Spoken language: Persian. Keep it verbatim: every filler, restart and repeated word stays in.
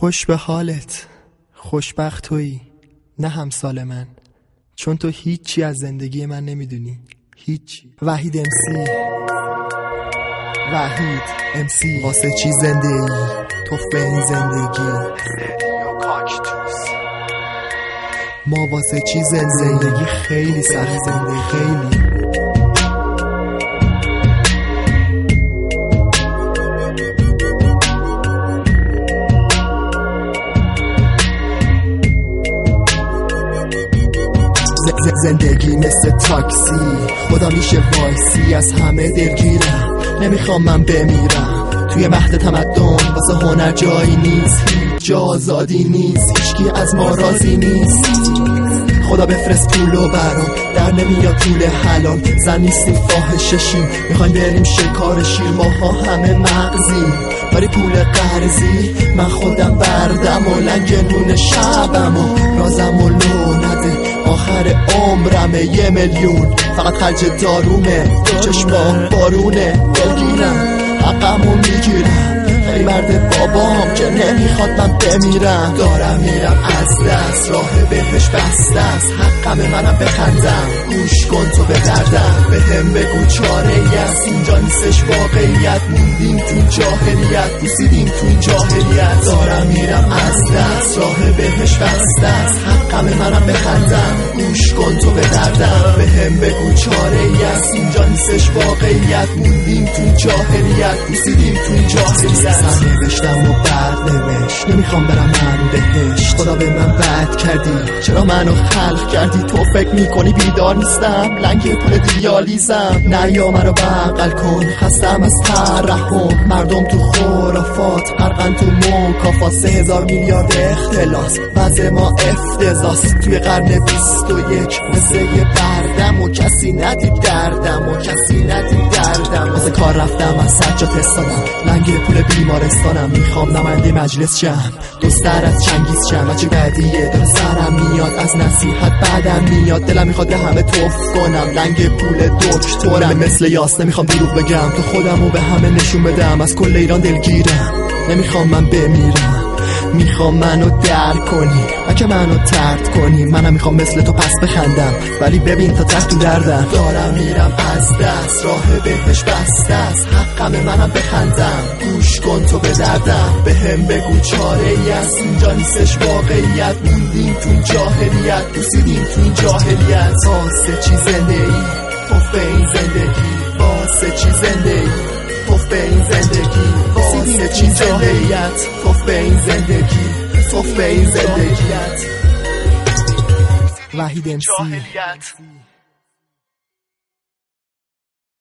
خوش به حالت، خوشبخت تویی، نه همسال من، چون تو هیچی از زندگی من نمیدونی، هیچی. وحید امسی، وحید امسی. واسه چی زنده ای؟ تو به این زندگی ما واسه چی زنده؟ زندگی خیلی سخت، زندگی خیلی. زندگی مثل تاکسی، خدا میشه وایسی، از همه دلگیرم، نمیخوام من بمیرم. توی مهد تمدن واسه هنر جایی نیست، هیچ جا آزادی نیست، هیچکی از ما راضی نیست. خدا بفرست پولو برام، در نمیاد پول حلال، زن نیستیم فاحششیم، میخوایم بریم شکار شیر، ماها همه مغزیم، ولی پول قرضی. من خودم بردم و لنگ نون شبم و رازم و لو نده، آخر عمرمه یه میلیون فقط خرج دارومه، چشمام بارونه، دلگیرم حقمو میگیرم، خیلی مرد بابام که نمیخواد من بمیرم. دارم میرم از دست، راه بهش بسته است، حقم منم بخندم، گوش کن تو به دردم، به هم بگو چاره ای است، اینجا نیستش واقعیت، موندیم تو این جاهلیت، بوسیدیم تو این جاهلیت. دارم میرم از دست، راه بهش بسته است، حقم منم بخندم، گوش کن تو به دردم، به هم بگو چاره ای است، اینجا نیستش واقعیت، موندیم تو این جاهلیت، بوسیدیم تو این جاهلیت. سر نوشتم و بعد نوشت، نمیخوام برم من بهشت، خدا به من بد کردی، چرا منو خلق کردی؟ تو فکر میکنی بیدار نیستم؟ لنگ پول دیالیزم، نه یا منو بغل کن، خستم از ترحم، مردم تو خرافات، غرقن تو مکافات، سه هزار میلیارد اختلاس، وضع ما افتضاحه توی قرن بیست و یک، مثل یه بردم و کسی ندید دردم و کسی ندید دردم. واسه کار رفتم از سجاد استادم، لنگ پول بیمارستانم، میخوام نماینده مجلس شم، دوستر از چنگیز شم، هرچی بعدیه داره سرم میاد، از نصیحت بعدم میاد، دلم میخواد به همه توف کنم، لنگ پول دکترم، مثل یاس نمیخوام دروغ بگم، تو خودمو به همه نشون بدم، از کل ایران دلگیرم، نمیخوام من بمیرم، میخوام منو درک کنی، بچه منو طرد کنی، منم میخوام مثل تو پس بخندم، ولی ببین تا ته تو دردم. دارم میرم از دست، راه بهش بسته است، حقم منم بخندم، گوش کن تو به دردم، به هم بگو چاره ای است، اینجا نیستش واقعیت، موندیم تو این جاهلیت، بوسیدیم تو این جاهلیت. واسه چی زنده ای؟ پف به این زندگی، واسه چی زنده ای؟ پف به این زندگی، واسه چی جاهلیت، پف به این زندگی، پف به این زندگیت. وحید امسی.